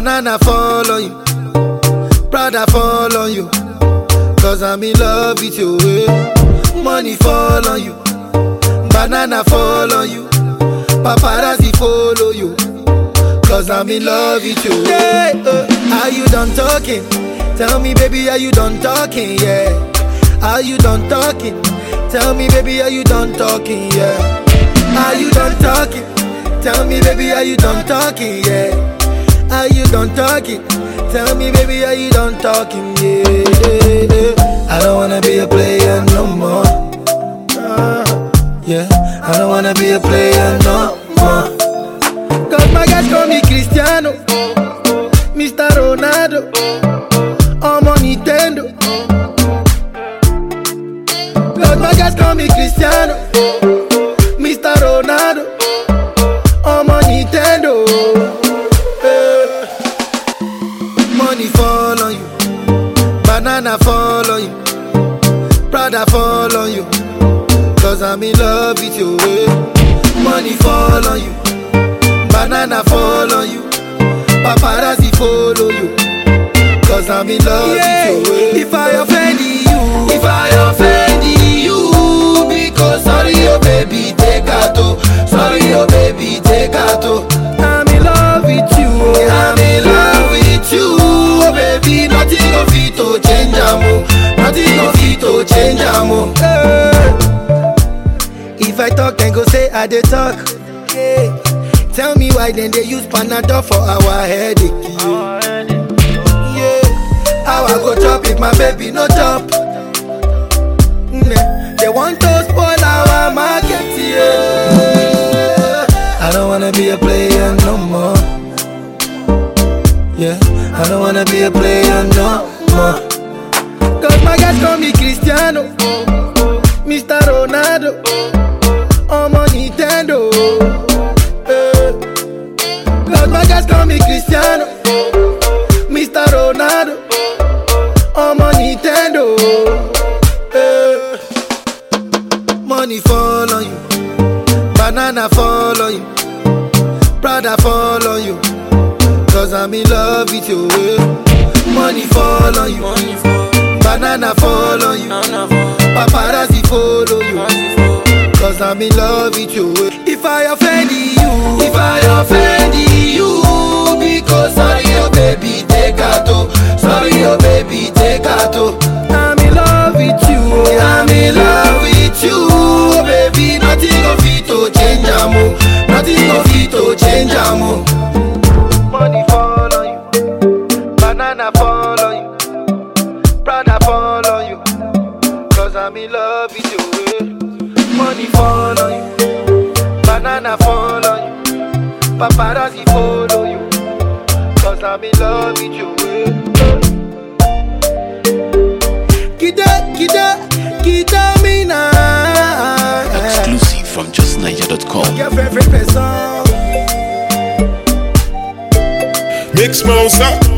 Banana fall on you, Prada fall on you, cause I'm in love with you. Money fall on you, banana fall on you, paparazzi follow you, cause I'm in love with you. Yeah, are you done talking? Tell me baby, are you done talking? Yeah, are you done talking? Tell me baby, are you done talking? Yeah, are you done talking? Tell me baby, are you done talking? Yeah, are you done talking? Tell me baby, are you done talking? Yeah, I don't wanna be a player no more. Yeah, I don't wanna be a player no more. Cause my guys call me Cristiano, Mr. Ronaldo, I'm on Nintendo. Cause my guys call me Cristiano, Mr. Ronaldo, I'm on Nintendo. Money fall on you, banana fall on you, Prada fall on you, cause I'm in love with you. Money fall on you, banana fall on you, paparazzi follow you, cause I'm in love with you. If I offend you, if I offend you, because sorry oh baby, take a toe. Sorry oh baby, take a toe. I'm in love with you, I'm in love with you, oh baby. Nothing of it to change amo, nothing of it to change amo. If I talk, then go say I dey talk. Yeah. Tell me why then they use Panadol for our headache. Yeah, how I go chop if my baby no chop? They want to spoil our market. Yeah, I don't wanna be a player no more. Yeah, I don't wanna be a player no more. Cause my guys call me Cristiano, Mr. Ronaldo, I'm on Nintendo. Cause my guys call me Cristiano, Mr. Ronaldo, I'm on Nintendo. Money fall on you, banana fall on you, Prada fall on you, cause I'm in love with you. Money fall on you, banana fall on you, paparazzi follow you, cause I'm in love with you. If I offend you, if I offend you, because sorry oh baby, take a toe. Sorry oh baby, take a toe. I'm in love with you, I'm in love with you, oh baby. Nothing of it to change amo, nothing of it to change amo. Money fall on you, banana fall on you, Prada fall on you, cause I'm in love with you. Money fall on you, banana fall on you, paparazzi follow you, cause I'm in love with you. Kida me now. Exclusive from justniger.com. Your favorite person. Mix Mouse up.